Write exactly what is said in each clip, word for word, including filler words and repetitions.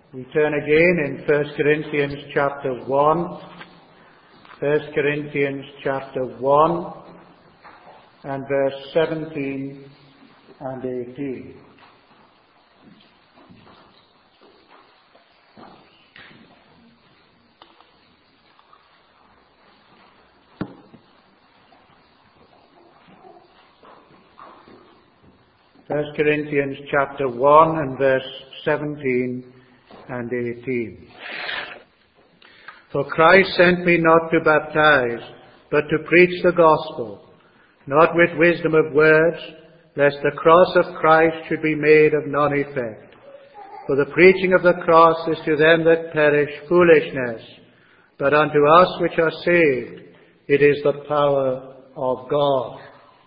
We turn again in First Corinthians chapter one. First Corinthians chapter one and verse seventeen and eighteen. First Corinthians chapter one and verse seventeen and eighteen. For Christ sent me not to baptize, but to preach the gospel, not with wisdom of words, lest the cross of Christ should be made of none effect. For the preaching of the cross is to them that perish foolishness, but unto us which are saved it is the power of God.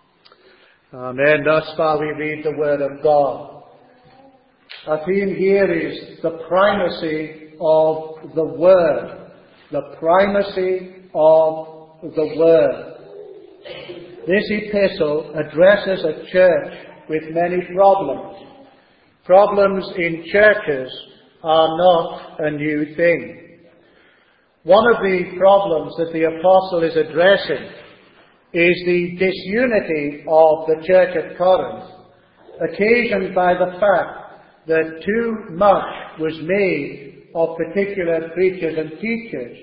Amen. Thus far we read the word of God. Our theme here is the primacy of the word. The primacy of the word. This epistle addresses a church with many problems. Problems in churches are not a new thing. One of the problems that the apostle is addressing is the disunity of the church at Corinth, occasioned by the fact that too much was made of particular preachers and teachers.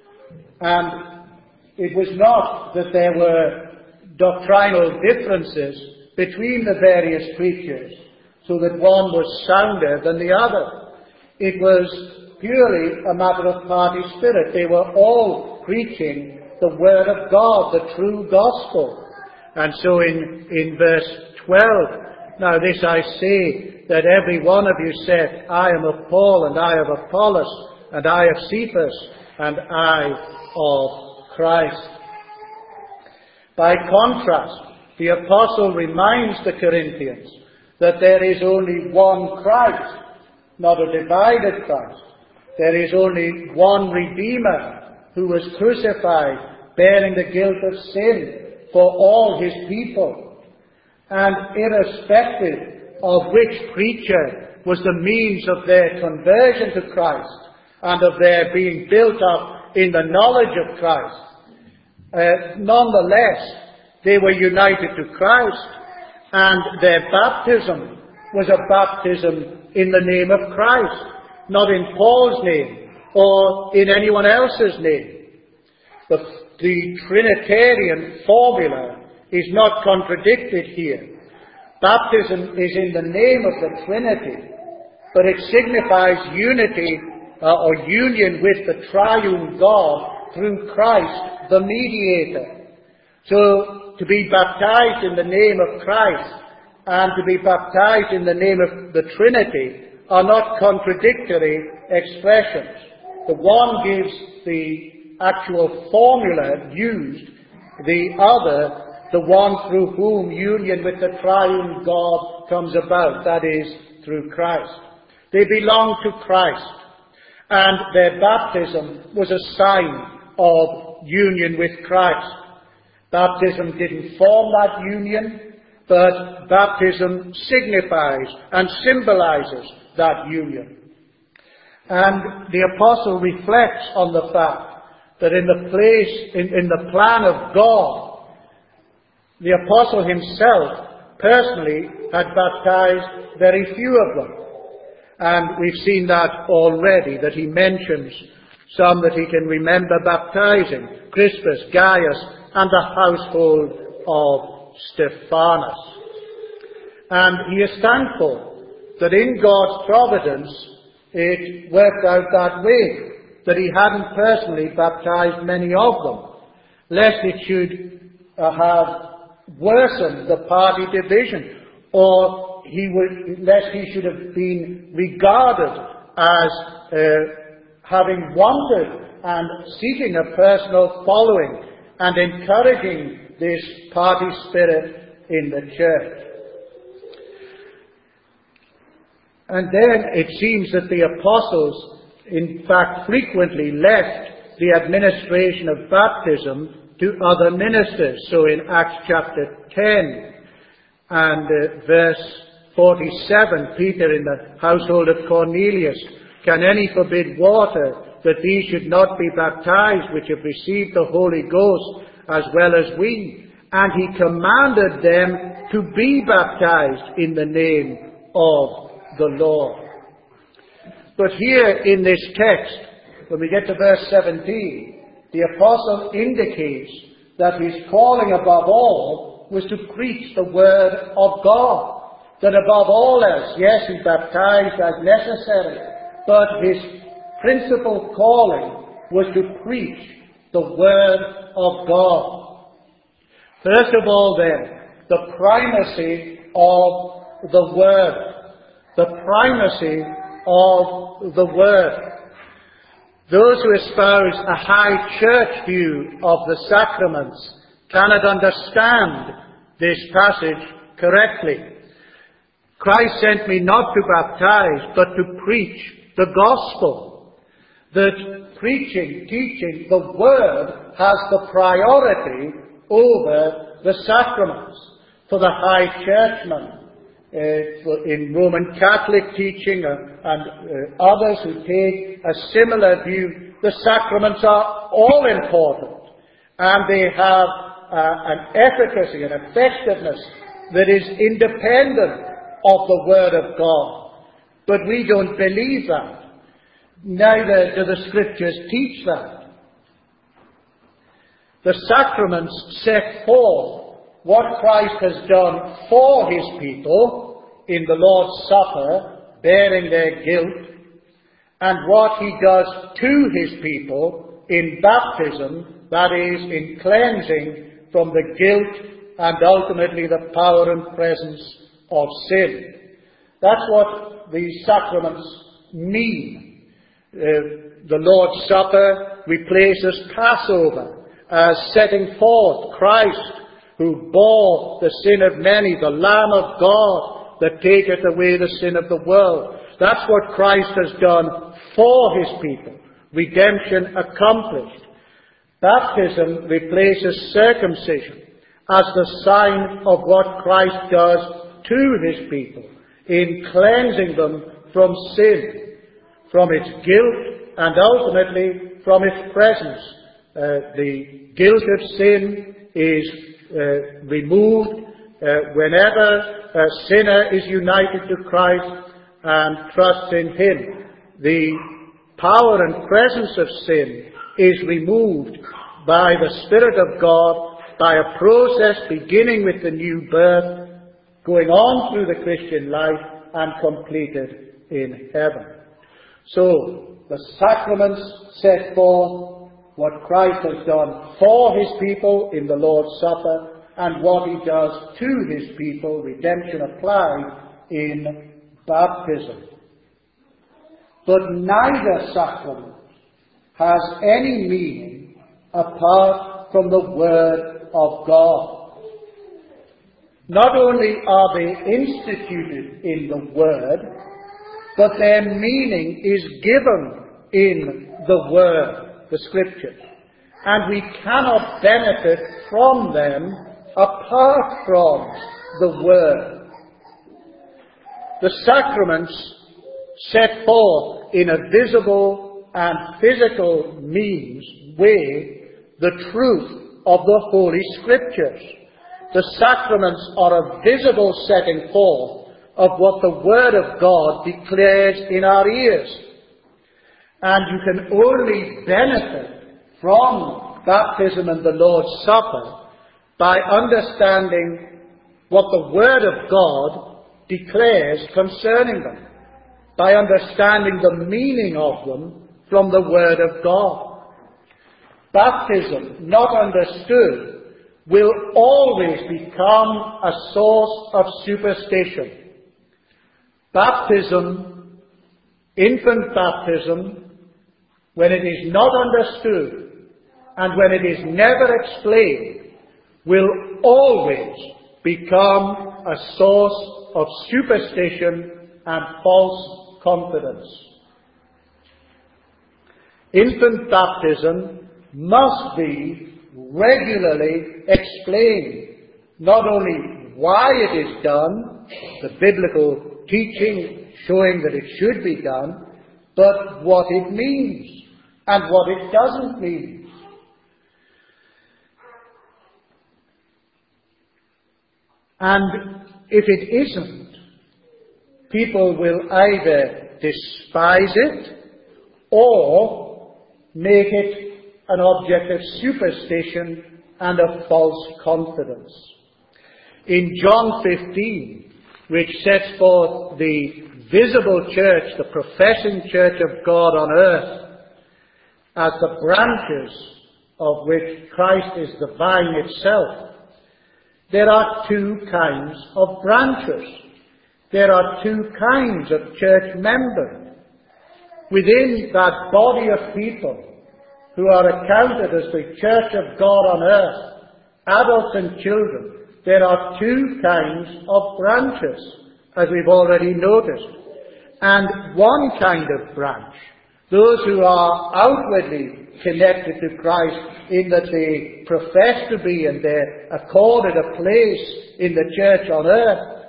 And it was not that there were doctrinal differences between the various preachers, so that one was sounder than the other. It was purely a matter of party spirit. They were all preaching the word of God, the true gospel. And so in, in verse twelve, now this I say, that every one of you said, I am of Paul, and I of Apollos, and I of Cephas, and I of Christ. By contrast, the apostle reminds the Corinthians that there is only one Christ, not a divided Christ. There is only one Redeemer who was crucified, bearing the guilt of sin for all his people. And irrespective of which preacher was the means of their conversion to Christ and of their being built up in the knowledge of Christ, uh, nonetheless, they were united to Christ, and their baptism was a baptism in the name of Christ, not in Paul's name or in anyone else's name. The, the Trinitarian formula is not contradicted here. Baptism is in the name of the Trinity, but it signifies unity uh, or union with the triune God through Christ, the mediator. So, to be baptized in the name of Christ and to be baptized in the name of the Trinity are not contradictory expressions. The one gives the actual formula used, the other the one through whom union with the triune God comes about, that is, through Christ. They belong to Christ, and their baptism was a sign of union with Christ. Baptism didn't form that union, but baptism signifies and symbolizes that union. And the apostle reflects on the fact that in the place, in, in the plan of God, the apostle himself personally had baptized very few of them. And we've seen that already, that he mentions some that he can remember baptizing: Crispus, Gaius, and the household of Stephanas. And he is thankful that in God's providence it worked out that way, that he hadn't personally baptized many of them, lest it should uh, have worsen the party division, or he would, lest he should have been regarded as uh, having wandered and seeking a personal following and encouraging this party spirit in the church. And then it seems that the apostles, in fact, frequently left the administration of baptism to other ministers. So in Acts chapter ten and uh, verse forty-seven, Peter in the household of Cornelius can any forbid water, that these should not be baptized, which have received the Holy Ghost as well as we? And he commanded them to be baptized in the name of the Lord. But here in this text, when we get to verse seventeen, the apostle indicates that his calling above all was to preach the word of God. That above all else, yes, he baptized as necessary, but his principal calling was to preach the word of God. First of all then, the primacy of the word. The primacy of the word. Those who espouse a high church view of the sacraments cannot understand this passage correctly. Christ sent me not to baptize, but to preach the gospel. That preaching, teaching the word has the priority over the sacraments. For the high churchman, uh, in Roman Catholic teaching uh, and uh, others who take a similar view, the sacraments are all important. And they have uh, an efficacy, an effectiveness that is independent of the Word of God. But we don't believe that. Neither do the Scriptures teach that. The sacraments set forth what Christ has done for his people in the Lord's Supper, bearing their guilt, and what he does to his people in baptism, that is, in cleansing from the guilt and ultimately the power and presence of sin. That's what these sacraments mean. Uh, the Lord's Supper replaces Passover as setting forth Christ, who bore the sin of many, the Lamb of God that taketh away the sin of the world. That's what Christ has done for his people. Redemption accomplished. Baptism replaces circumcision as the sign of what Christ does to his people in cleansing them from sin, from its guilt, and ultimately from its presence. Uh, the guilt of sin is uh, removed uh, whenever a sinner is united to Christ and trusts in him. The power and presence of sin is removed by the Spirit of God, by a process beginning with the new birth, going on through the Christian life, and completed in heaven. So, the sacraments set forth what Christ has done for his people in the Lord's Supper, and what he does to his people, redemption applied, in baptism. But neither sacrament has any meaning apart from the Word of God. Not only are they instituted in the Word, but their meaning is given in the Word, the Scriptures. And we cannot benefit from them apart from the Word. The sacraments set forth in a visible and physical means way the truth of the Holy Scriptures. The sacraments are a visible setting forth of what the Word of God declares in our ears. And you can only benefit from baptism and the Lord's Supper by understanding what the Word of God declares concerning them, by understanding the meaning of them from the Word of God. Baptism, not understood, will always become a source of superstition. Baptism, infant baptism, when it is not understood and when it is never explained, will always become a source of superstition and false confidence. Infant baptism must be regularly explained, not only why it is done, the biblical teaching showing that it should be done, but what it means and what it doesn't mean. And if it isn't, people will either despise it or make it an object of superstition and of false confidence. In John fifteen, which sets forth the visible church, the professing church of God on earth, as the branches of which Christ is the vine itself, there are two kinds of branches. There are two kinds of church members. Within that body of people who are accounted as the church of God on earth, adults and children, there are two kinds of branches, as we've already noticed. And one kind of branch, those who are outwardly connected to Christ in that they profess to be and they're accorded a place in the church on earth,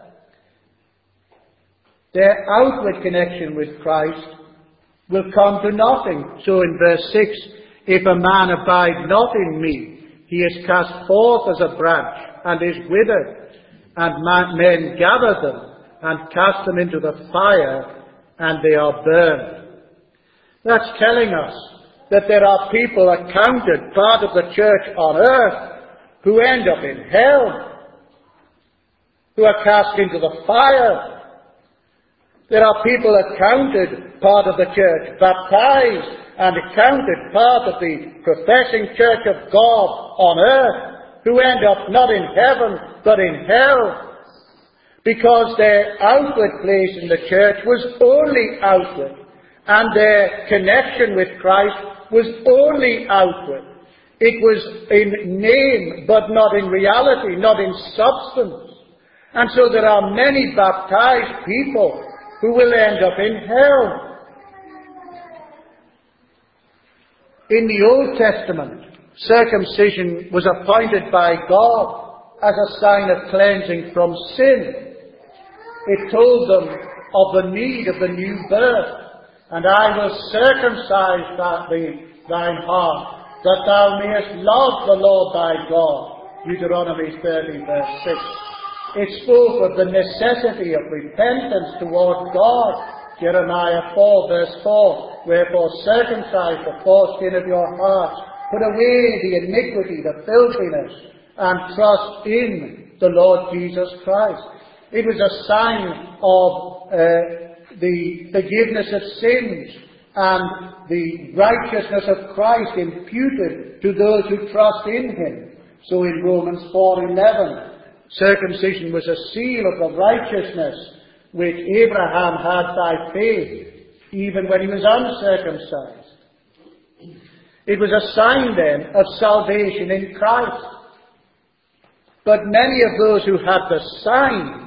their outward connection with Christ will come to nothing. So in verse six, if a man abide not in me, he is cast forth as a branch and is withered, and men gather them and cast them into the fire, and they are burned. That's telling us that there are people accounted part of the church on earth who end up in hell, who are cast into the fire. There are people accounted part of the church, baptized and accounted part of the professing church of God on earth, who end up not in heaven but in hell, because their outward place in the church was only outward, and their connection with Christ was only outward. It was in name but not in reality, not in substance. And so there are many baptized people who will end up in hell. In the Old Testament, circumcision was appointed by God as a sign of cleansing from sin. It told them of the need of the new birth. And I will circumcise thine heart, that thou mayest love the Lord thy God. Deuteronomy thirty, verse six. It spoke of the necessity of repentance toward God. Jeremiah four, verse four. Wherefore circumcise the foreskin of your heart. Put away the iniquity, the filthiness, and trust in the Lord Jesus Christ. It was a sign of uh, the forgiveness of sins and the righteousness of Christ imputed to those who trust in Him. So in Romans four eleven, circumcision was a seal of the righteousness which Abraham had by faith, even when he was uncircumcised. It was a sign then of salvation in Christ. But many of those who had the sign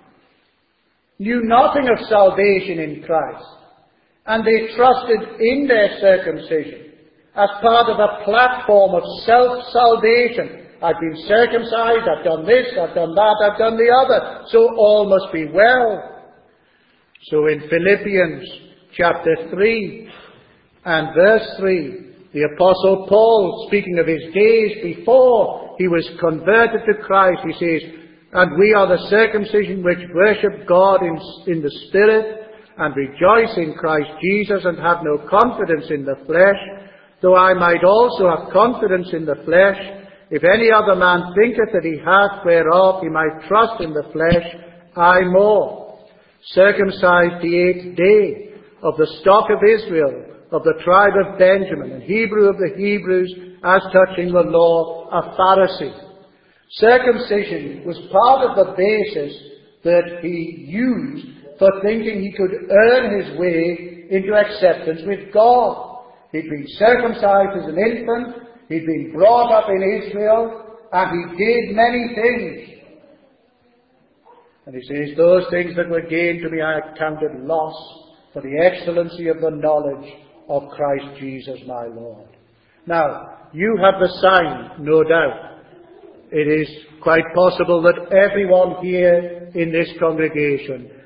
knew nothing of salvation in Christ, and they trusted in their circumcision as part of a platform of self-salvation. I've been circumcised, I've done this, I've done that, I've done the other, so all must be well. So in Philippians chapter three and verse three, the Apostle Paul, speaking of his days before he was converted to Christ, he says, and we are the circumcision which worship God in, in the Spirit, and rejoice in Christ Jesus, and have no confidence in the flesh, though I might also have confidence in the flesh. If any other man thinketh that he hath whereof he might trust in the flesh, I more. Circumcised the eighth day, of the stock of Israel, of the tribe of Benjamin, and Hebrew of the Hebrews, as touching the law, a Pharisee. Circumcision was part of the basis that he used for thinking he could earn his way into acceptance with God. He'd been circumcised as an infant, he'd been brought up in Israel, and he did many things. And he says, those things that were gained to me I counted loss for the excellency of the knowledge of Christ Jesus my Lord. Now, you have the sign, no doubt. It is quite possible that everyone here in this congregation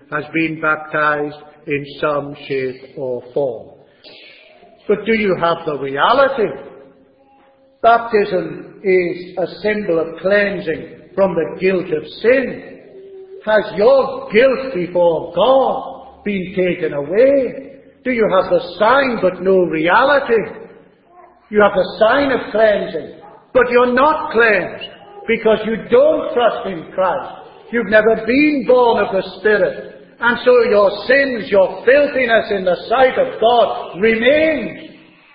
has been baptized in some shape or form. But do you have the reality? Baptism is a symbol of cleansing from the guilt of sin. Has your guilt before God been taken away? Do you have the sign but no reality? You have the sign of cleansing, but you're not cleansed because you don't trust in Christ. You've never been born of the Spirit. And so your sins, your filthiness in the sight of God remains.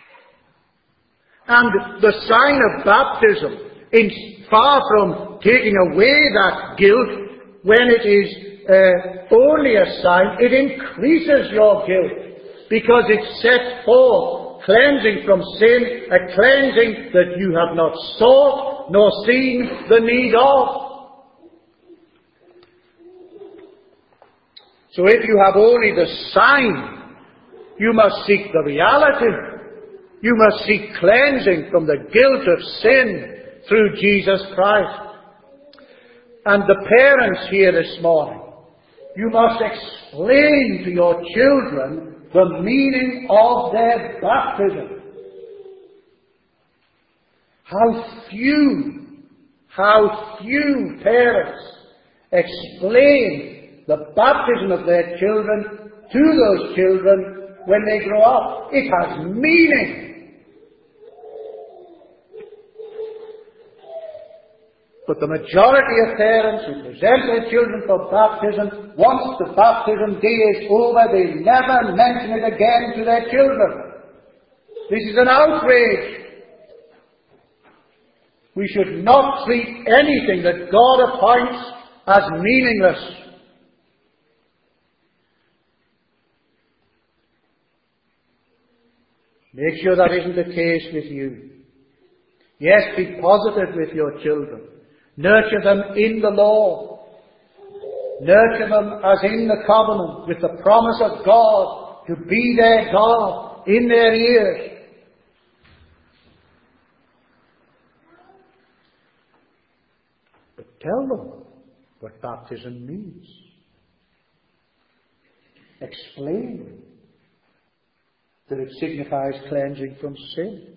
And the sign of baptism, in far from taking away that guilt, when it is uh, only a sign, it increases your guilt, because it sets forth cleansing from sin, a cleansing that you have not sought nor seen the need of. So if you have only the sign, you must seek the reality. You must seek cleansing from the guilt of sin through Jesus Christ. And the parents here this morning, you must explain to your children the meaning of their baptism. How few, how few parents explain the baptism of their children to those children when they grow up. It has meaning. But the majority of parents who present their children for baptism, once the baptism day is over, they never mention it again to their children. This is an outrage. We should not treat anything that God appoints as meaningless. Make sure that isn't the case with you. Yes, be positive with your children. Nurture them in the Lord. Nurture them as in the covenant, with the promise of God to be their God in their ears. But tell them what baptism means. Explain that it signifies cleansing from sin.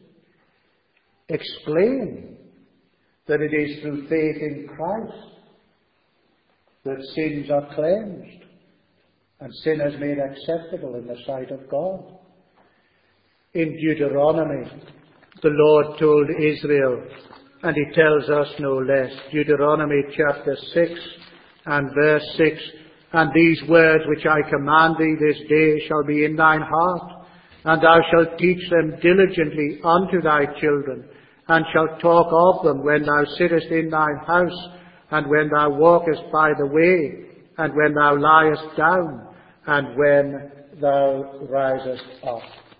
Explain that it is through faith in Christ that sins are cleansed and sinners made acceptable in the sight of God. In Deuteronomy, the Lord told Israel, and He tells us no less, Deuteronomy chapter six and verse six, "And these words which I command thee this day shall be in thine heart, and thou shalt teach them diligently unto thy children, and shalt talk of them when thou sittest in thine house, and when thou walkest by the way, and when thou liest down, and when thou risest up."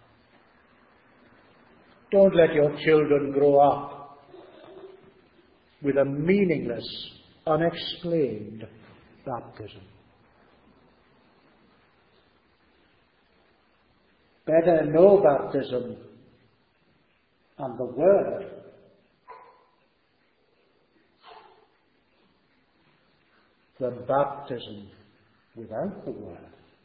Don't let your children grow up with a meaningless, unexplained baptism. Better no baptism and the Word than baptism without the Word.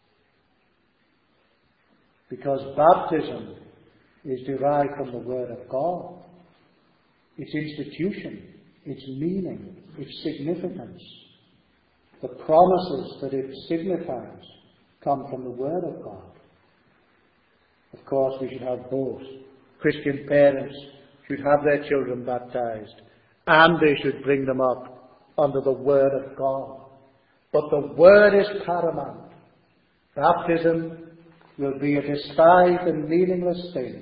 Because baptism is derived from the Word of God. Its institution, its meaning, its significance, the promises that it signifies come from the Word of God. Of course, we should have both. Christian parents should have their children baptized, and they should bring them up under the Word of God. But the Word is paramount. Baptism will be a despised and meaningless thing,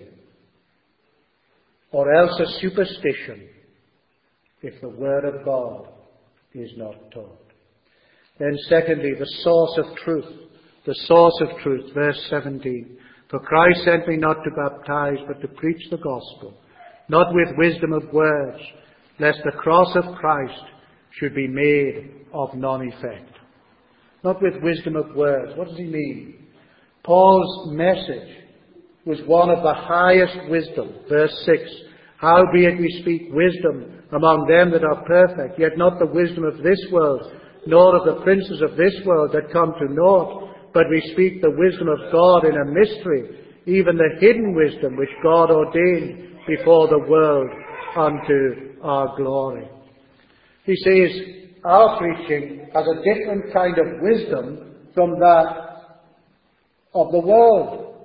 or else a superstition, if the Word of God is not taught. Then secondly, the source of truth. The source of truth, verse seventeen. "For Christ sent me not to baptize, but to preach the gospel, not with wisdom of words, lest the cross of Christ should be made of none effect." Not with wisdom of words. What does he mean? Paul's message was one of the highest wisdom. Verse six. "Howbeit we speak wisdom among them that are perfect, yet not the wisdom of this world, nor of the princes of this world that come to naught, but we speak the wisdom of God in a mystery, even the hidden wisdom which God ordained before the world unto our glory. He says, our preaching has a different kind of wisdom from that of the world.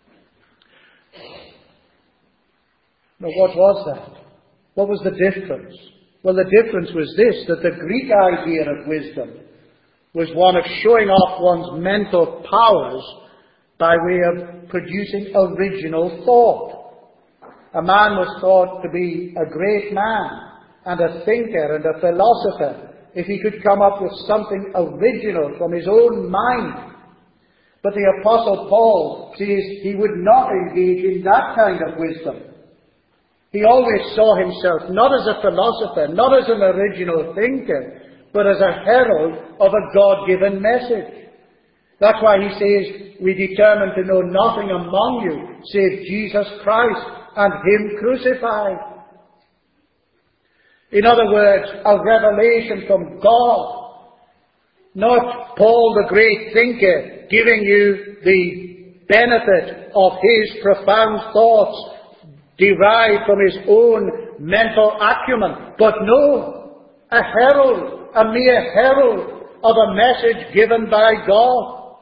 But what was that? What was the difference? Well, the difference was this, that the Greek idea of wisdom was one of showing off one's mental powers by way of producing original thought. A man was thought to be a great man and a thinker and a philosopher if he could come up with something original from his own mind. But the Apostle Paul says he would not engage in that kind of wisdom. He always saw himself not as a philosopher, not as an original thinker, but as a herald of a God-given message. That's why he says, we determined to know nothing among you save Jesus Christ and Him crucified. In other words, a revelation from God. Not Paul the great thinker giving you the benefit of his profound thoughts derived from his own mental acumen, but no, a herald, a mere herald of a message given by God.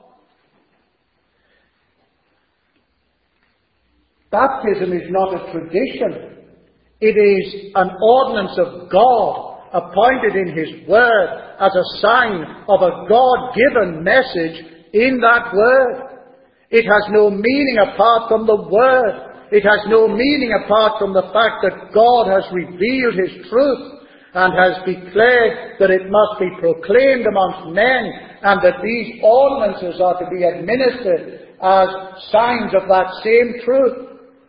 Baptism is not a tradition. It is an ordinance of God appointed in His Word as a sign of a God-given message in that Word. It has no meaning apart from the Word. It has no meaning apart from the fact that God has revealed His truth and has declared that it must be proclaimed amongst men, and that these ordinances are to be administered as signs of that same truth.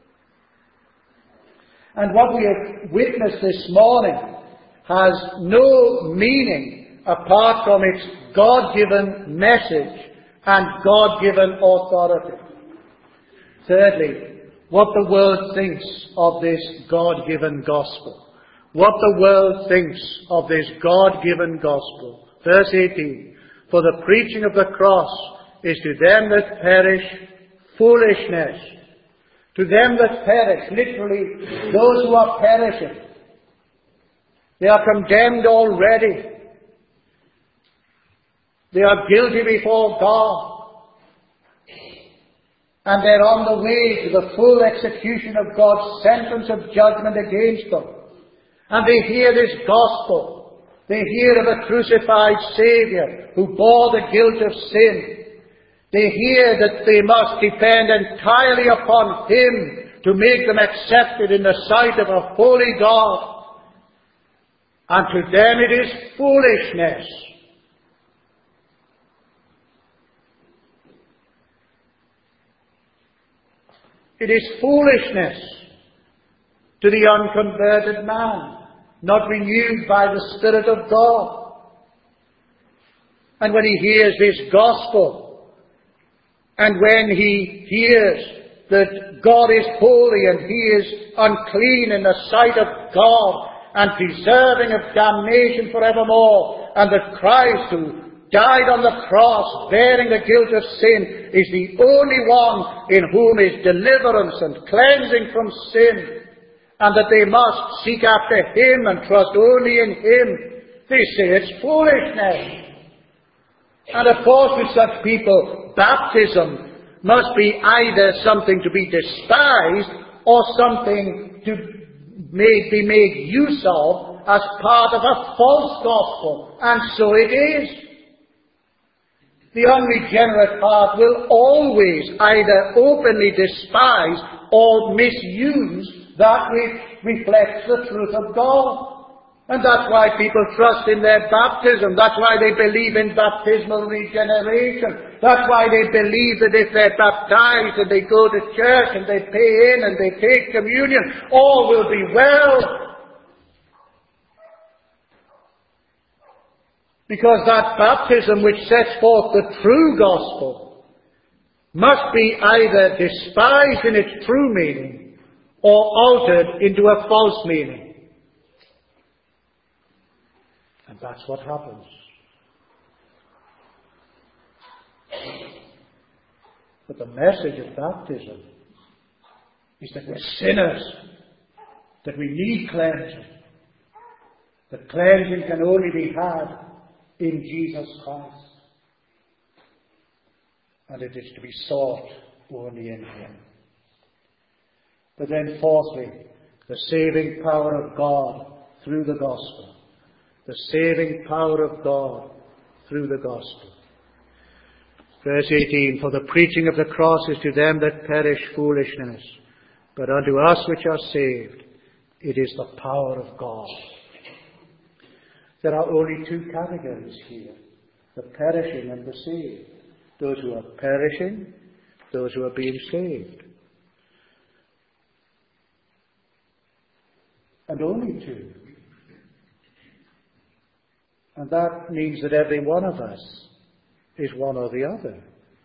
And what we have witnessed this morning has no meaning apart from its God-given message and God-given authority. Thirdly, what the world thinks of this God-given gospel. What the world thinks of this God-given gospel. Verse eighteen, for the preaching of the cross is to them that perish foolishness. To them that perish, literally those who are perishing. They are condemned already. They are guilty before God. And they're on the way to the full execution of God's sentence of judgment against them. And they hear this gospel. They hear of a crucified Saviour who bore the guilt of sin. They hear that they must depend entirely upon Him to make them accepted in the sight of a holy God. And to them it is foolishness. It is foolishness to the unconverted man, not renewed by the Spirit of God. And when he hears this gospel, and when he hears that God is holy and He is unclean in the sight of God and deserving of damnation forevermore, and that Christ, who died on the cross bearing the guilt of sin, is the only one in whom is deliverance and cleansing from sin, and that they must seek after Him and trust only in Him, they say it's foolishness. And of course with such people, baptism must be either something to be despised or something to made, be made use of as part of a false gospel. And so it is. The unregenerate heart will always either openly despise or misuse that which reflects the truth of God. And that's why people trust in their baptism. That's why they believe in baptismal regeneration. That's why they believe that if they're baptized and they go to church and they pay in and they take communion, all will be well. Because that baptism which sets forth the true gospel must be either despised in its true meaning or altered into a false meaning. And that's what happens But the message of baptism is that we're sinners, that we need cleansing. That cleansing can only be had in Jesus Christ. And it is to be sought only in Him. But then fourthly, the saving power of God through the gospel. The saving power of God through the gospel. Verse eighteen, for the preaching of the cross is to them that perish foolishness, but unto us which are saved, it is the power of God. There are only two categories here, the perishing and the saved. Those who are perishing, those who are being saved. And only two. And that means that every one of us is one or the other.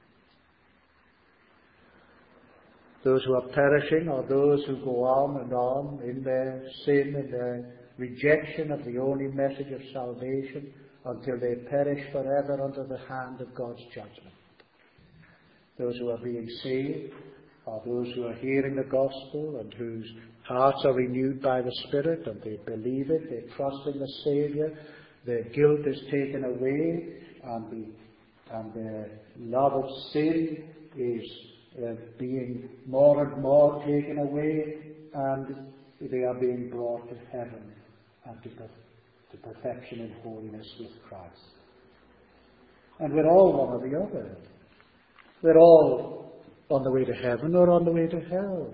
Those who are perishing are those who go on and on in their sin and their rejection of the only message of salvation until they perish forever under the hand of God's judgment. Those who are being saved are those who are hearing the gospel and whose hearts are renewed by the Spirit and they believe it, they trust in the Saviour, their guilt is taken away and, the, and their love of sin is uh, being more and more taken away, and they are being brought to heaven and to, to perfection and holiness with Christ. And we're all one or the other. We're all on the way to heaven or on the way to hell.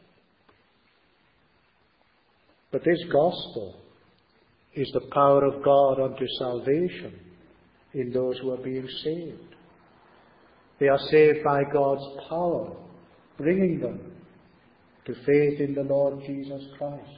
But this gospel is the power of God unto salvation in those who are being saved. They are saved by God's power, bringing them to faith in the Lord Jesus Christ.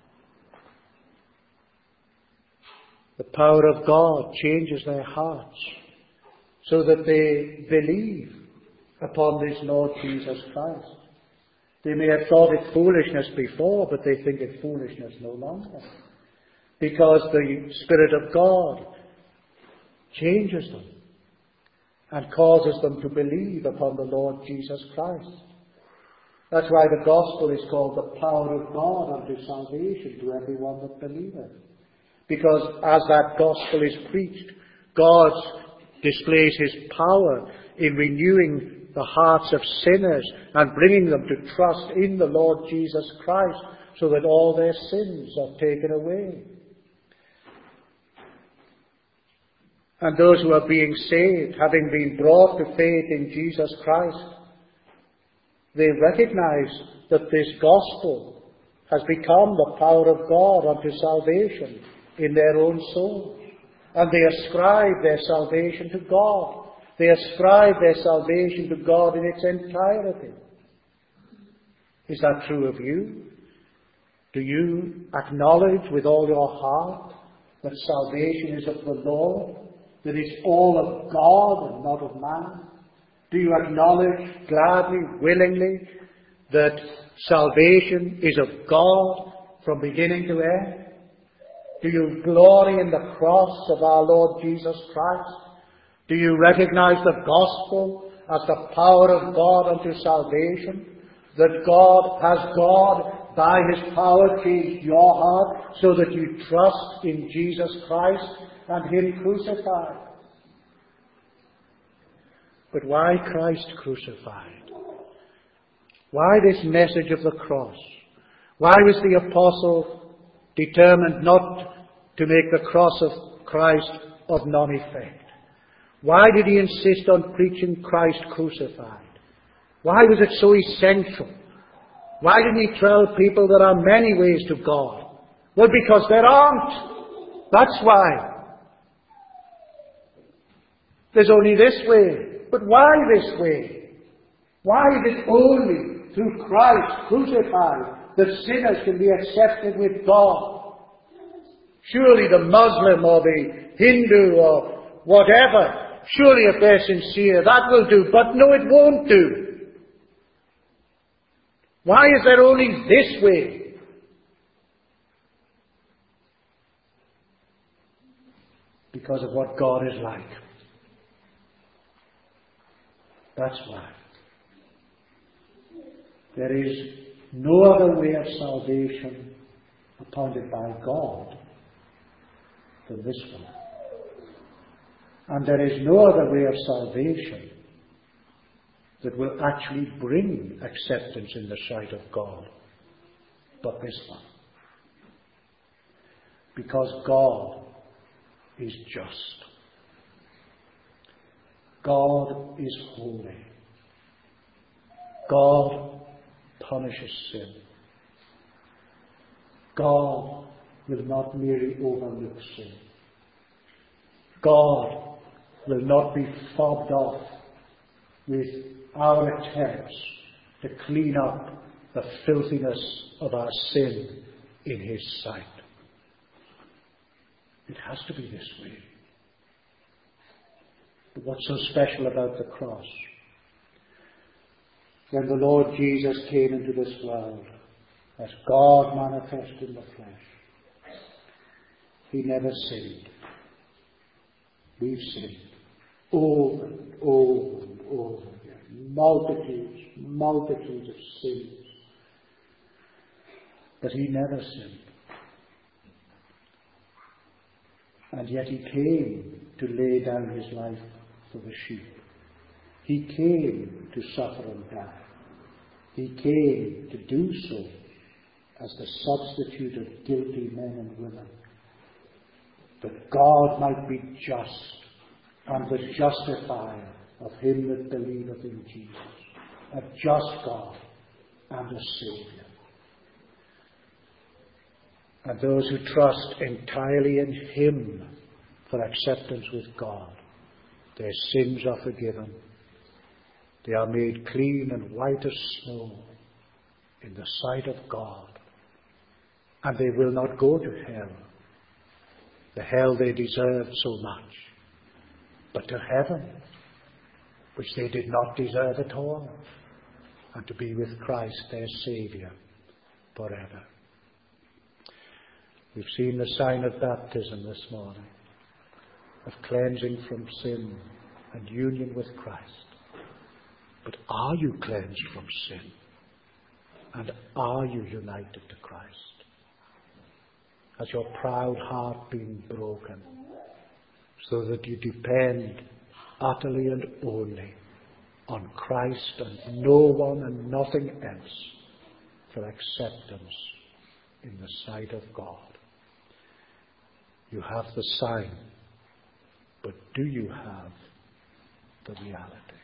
The power of God changes their hearts so that they believe upon this Lord Jesus Christ. They may have thought it foolishness before, but they think it foolishness no longer. Because the Spirit of God changes them and causes them to believe upon the Lord Jesus Christ. That's why the gospel is called the power of God unto salvation to everyone that believeth. Because as that gospel is preached, God displays His power in renewing the hearts of sinners and bringing them to trust in the Lord Jesus Christ so that all their sins are taken away. And those who are being saved, having been brought to faith in Jesus Christ, they recognize that this gospel has become the power of God unto salvation in their own souls. And they ascribe their salvation to God. They ascribe their salvation to God in its entirety. Is that true of you? Do you acknowledge with all your heart that salvation is of the Lord? That it's all of God and not of man? Do you acknowledge gladly, willingly, that salvation is of God from beginning to end? Do you glory in the cross of our Lord Jesus Christ? Do you recognize the gospel as the power of God unto salvation? That God has God by His power changed your heart so that you trust in Jesus Christ and Him crucified. But why Christ crucified? Why this message of the cross? Why was the apostle determined not to make the cross of Christ of none effect? Why did he insist on preaching Christ crucified? Why was it so essential? Why didn't he tell people there are many ways to God? Well, because there aren't. That's why. There's only this way. But why this way? Why is it only through Christ crucified that sinners can be accepted with God? Surely the Muslim or the Hindu or whatever, surely if they're sincere, that will do. But no, it won't do. Why is there only this way? Because of what God is like. That's why. There is no other way of salvation appointed by God than this one. And there is no other way of salvation that will actually bring acceptance in the sight of God but this one. Because God is just. God is holy. God punishes sin. God will not merely overlook sin. God will not be fobbed off with our attempts to clean up the filthiness of our sin in His sight. It has to be this way. But what's so special about the cross? When the Lord Jesus came into this world as God manifest in the flesh, He never sinned. We've sinned over and over and over again. Multitudes, multitudes of sins. But He never sinned. And yet He came to lay down His life for the sheep. He came to suffer and die. He came to do so as the substitute of guilty men and women, that God might be just and the justifier of him that believeth in Jesus, a just God and a Saviour. And those who trust entirely in Him for acceptance with God, their sins are forgiven. They are made clean and white as snow in the sight of God. And they will not go to hell, the hell they deserved so much, but to heaven, which they did not deserve at all, and to be with Christ their Saviour forever. We've seen the sign of baptism this morning, of cleansing from sin and union with Christ. But are you cleansed from sin? And are you united to Christ? Has your proud heart been broken so that you depend utterly and only on Christ and no one and nothing else for acceptance in the sight of God? You have the sign, but do you have the reality?